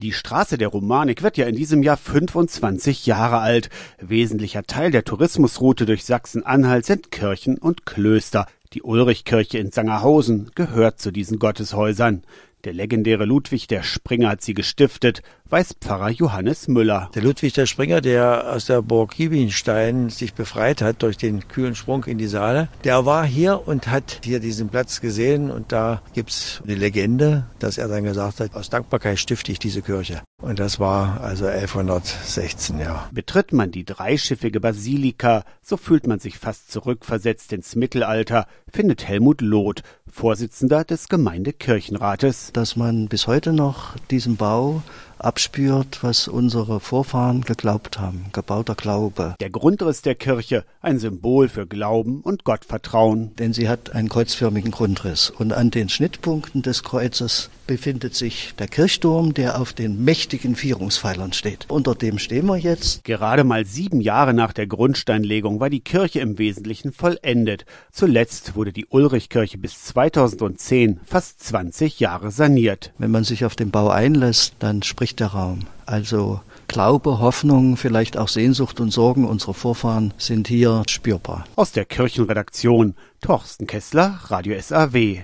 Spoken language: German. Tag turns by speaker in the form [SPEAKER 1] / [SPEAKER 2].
[SPEAKER 1] Die Straße der Romanik wird ja in diesem Jahr 25 Jahre alt. Wesentlicher Teil der Tourismusroute durch Sachsen-Anhalt sind Kirchen und Klöster. Die Ulrichkirche in Sangerhausen gehört zu diesen Gotteshäusern. Der legendäre Ludwig der Springer hat sie gestiftet, weiß Pfarrer Johannes Müller.
[SPEAKER 2] Der Ludwig der Springer, der aus der Burg Giebinstein sich befreit hat durch den kühlen Sprung in die Saale, der war hier und hat hier diesen Platz gesehen. Und da gibt's eine Legende, dass er dann gesagt hat, aus Dankbarkeit stifte ich diese Kirche. Und das war also 1116, ja.
[SPEAKER 1] Betritt man die dreischiffige Basilika, so fühlt man sich fast zurückversetzt ins Mittelalter, findet Helmut Loth, Vorsitzender des Gemeindekirchenrates.
[SPEAKER 3] Dass man bis heute noch diesen Bau abspürt, was unsere Vorfahren geglaubt haben, gebauter Glaube.
[SPEAKER 1] Der Grundriss der Kirche, ein Symbol für Glauben und Gottvertrauen.
[SPEAKER 3] Denn sie hat einen kreuzförmigen Grundriss und an den Schnittpunkten des Kreuzes befindet sich der Kirchturm, der auf den mächtigen Vierungspfeilern steht. Unter dem stehen wir jetzt.
[SPEAKER 1] Gerade mal 7 Jahre nach der Grundsteinlegung war die Kirche im Wesentlichen vollendet. Zuletzt wurde die Ulrichkirche bis 2010 fast 20 Jahre saniert.
[SPEAKER 3] Wenn man sich auf den Bau einlässt, dann spricht der Raum. Also Glaube, Hoffnung, vielleicht auch Sehnsucht und Sorgen unserer Vorfahren sind hier spürbar.
[SPEAKER 1] Aus der Kirchenredaktion Torsten Kessler, Radio SAW.